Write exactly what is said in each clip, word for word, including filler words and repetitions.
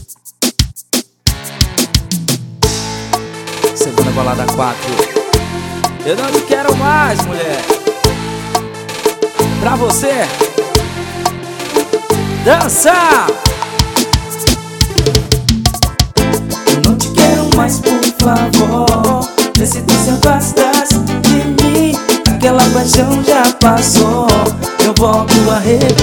Segunda balada quatro. Eu não te quero mais, mulher. Pra você dançar. Eu não te quero mais, por favor. Vê se tu se afastas de mim. Aquela paixão já passou, eu volto a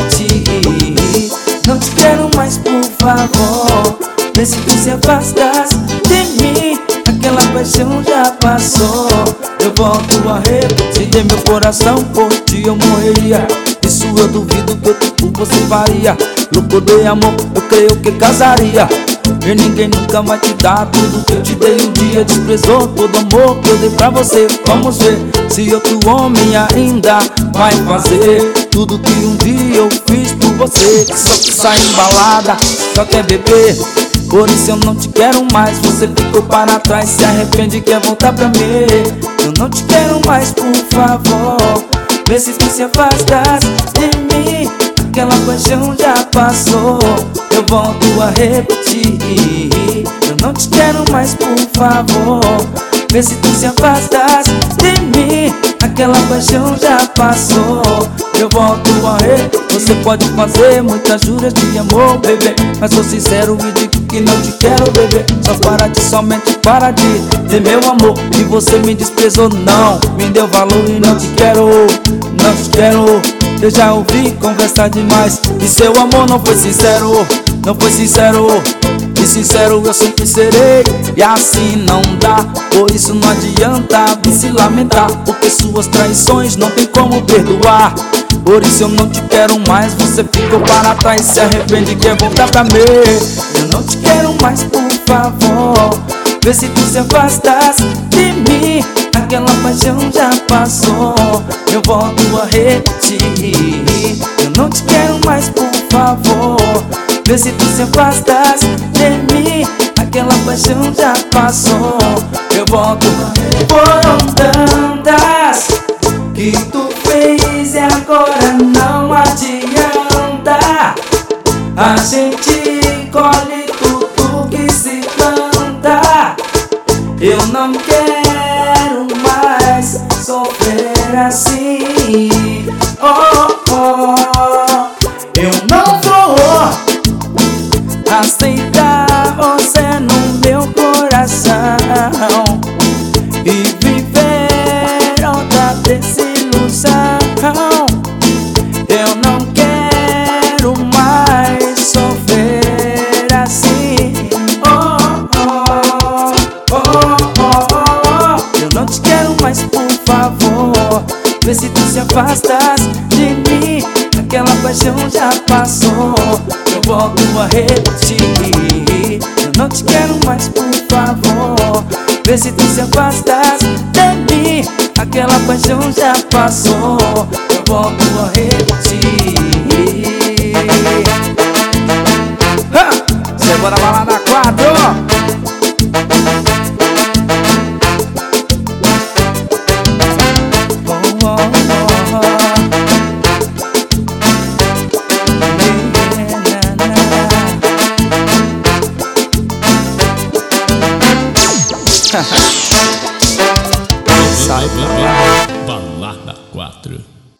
repetir. Não te quero mais, por favor. Vê se tu se afastas de mim. Aquela paixão já passou, eu volto a repetir. Se der meu coração por ti eu morreria. Isso eu duvido que eu por você faria. Louco de amor, eu creio que casaria. E ninguém nunca vai te dar tudo que eu te dei um dia. Desprezou todo amor que eu dei pra você. Vamos ver se outro homem ainda vai fazer tudo que um dia eu fiz por você. Que só que sai embalada, só quer beber. Por isso eu não te quero mais. Você ficou para trás, se arrepende e quer voltar pra mim. Eu não te quero mais, por favor. Vê se tu se afastas de mim. Aquela paixão já passou, eu volto a repetir. Eu não te quero mais, por favor. Vê se tu se afastas de mim. Aquela paixão já passou, eu volto a repetir. Você pode fazer muitas juras de amor, bebê, mas sou sincero e digo que não te quero, bebê. Só para de, somente para de ter meu amor. E você me desprezou, não me deu valor e não te quero, não te quero. Eu já ouvi conversar demais e seu amor não foi sincero, não foi sincero. E sincero eu sempre serei, e assim não dá. Por isso não adianta vir se lamentar, porque suas traições não tem como perdoar. Por isso eu não te quero mais, você ficou para trás, se arrepende e quer voltar pra mim. Eu não te quero mais, por favor. Vê se tu se afastas de mim. Aquela paixão já passou, eu volto a repetir. Eu não te quero mais, por favor. Vê se tu se afastas de mim. Aquela paixão já passou, eu volto a repetir. Foram tantas que tu fez e agora não adianta. A gente colhe tudo que se planta. Eu não quero mais sofrer assim. Oh, oh. Eu não vou aceitar você no meu coração e viver outra desilusão. Eu não quero mais sofrer assim. Oh, oh, oh, oh, oh. Eu não te quero mais, por favor. Vê se tu se afastas de mim. Aquela paixão já passou, eu volto a repetir. Eu não te quero mais, por favor. Vê se tu se afastas de mim. Aquela paixão já passou, eu volto a repetir. Ha! Segunda balada quatro. Sai pra lá. Balada quatro.